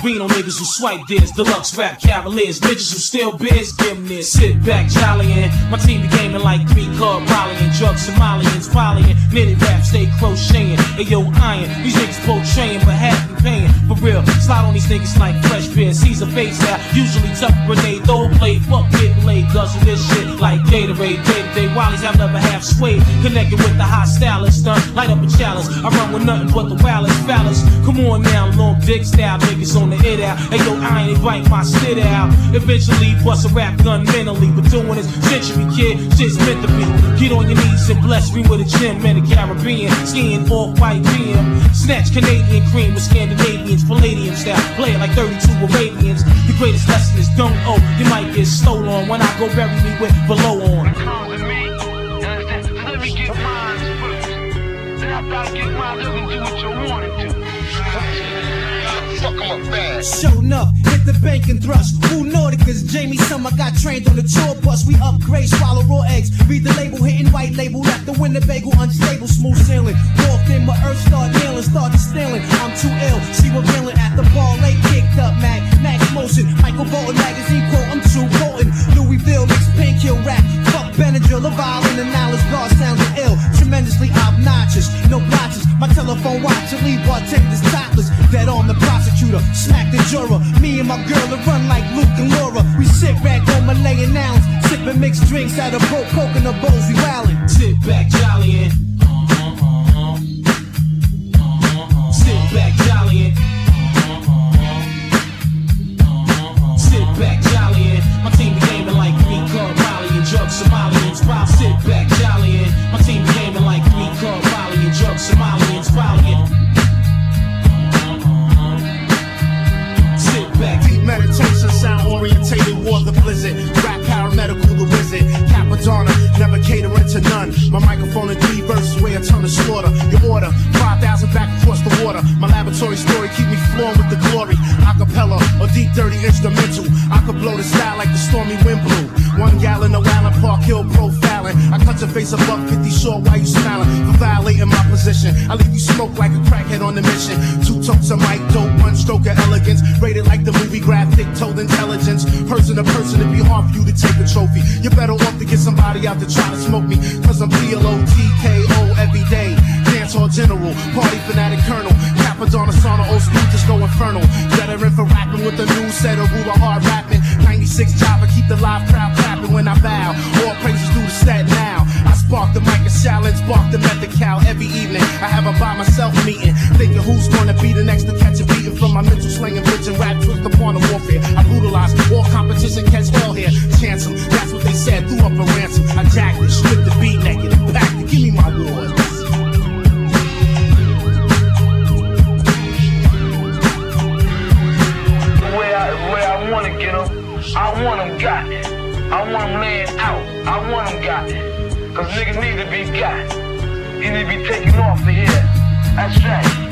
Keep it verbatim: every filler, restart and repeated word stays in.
Reno niggas who swipe this, deluxe rap cavaliers, bitches who steal biz, give them this. Sit back, jollying. My team be gaming like three card volleying, drugs, Somalians, volleying, knitted rap, stay crocheting. Hey yo, iron, these niggas portraying, but half be paying. For real, slide on these niggas like fresh beer. Caesar face out, usually tough grenade, throw play, fuck getting laid, guzzle this shit like Gatorade. Day to day, Wallies have never half swayed, connected with the hot stylist, done, light up a chalice. I run with nothing but the wildest phallus. Come on now, long dick style niggas on the it out. Hey yo, I ain't bite my spit out. Eventually bust a rap gun mentally, but doing this century, kid, shit's meant to be. Get on your knees and bless me with a gym in the Caribbean, skiing off white B M. Snatch Canadian cream with Scandinavians, Palladium style, play it like thirty-two Arabians. The greatest lesson is don't owe, you might get stolen when I go bury me with below on. Come with me, understand? Let me get mine first. Then after I get mine, let me do what you want to do. Fuck 'em up fast. Show enough, hit the bank and thrust. Who Nauticus, Jamie Summer got trained on the tour bus. We upgrade, swallow raw eggs. Read the label, hitting white label. Left the winter bagel, unstable, smooth sailing. Walked in, my earth start nailing, started stealing. I'm too ill, she revealing at the ball. Late kicked up, Mac, Max Motion. Michael Bolton magazine quote, I'm too potent. Louisville mix painkiller rap. Fuck Benadryl, a violin and knowledge guard sounding ill. Tremendously obnoxious, no blotches. My telephone watch and leave bartenders topless. Dead on the prosecutor, smack the juror. Me and my girl that run like Luke and Laura. We sit back on Malayan nouns, sipping mixed drinks out of broke coconut bowls. We wildin'. Sit back, jollying. Sit back, jollying. Sit back, jollying. My team be gaming like green card Molly and drugs, Somalians. Wild, sit back, jollying. My team be gaming like green card Molly and drugs, Somalians. Valiant. Deep meditation, sound orientated, war the blizzard. Rap paramedical, the wizard. Capadonna, never catering to none. My microphone in three verses, weigh a ton of slaughter. Your order, five thousand back across the water. My laboratory story keep me flowing with the glory. Acapella or deep dirty instrumental. I could blow the style like the stormy wind blew. One gallon of Allen Park Hill profiling. I cut your face above fifty short while you smiling. For violating my position, I leave you smoke like a crackhead on the mission. Two totes of mic dope, one stroke of elegance. Rated like the movie graphic, told intelligence. Person to person, it'd be hard for you to take a trophy. You're better off to get somebody out to try to smoke me. Cause I'm P L O T K O every day. Dance hall general, party fanatic colonel. Capadonna, sauna, old school, just go infernal. Veteran for rapping with the new set of ruler hard rapping. ninety-six Java, keep the live crowd clapping when I bow. All praises due to set now. I spark the mic and challenge, spark the method cow every evening. I have a by myself meeting, thinking who's gonna be the next to catch a beating from my mental slinging bitch and rap twist upon the warfare. I brutalize all competition, catch hell here. Chance 'em, that's what they said, threw up a ransom. I jacked it, stripped the beat naked, and packed it. Give me my awards. I wanna get them, I want them got it. I want them laying out, I want them got it. Cause niggas need to be got. He need to be taken off of here. That's right.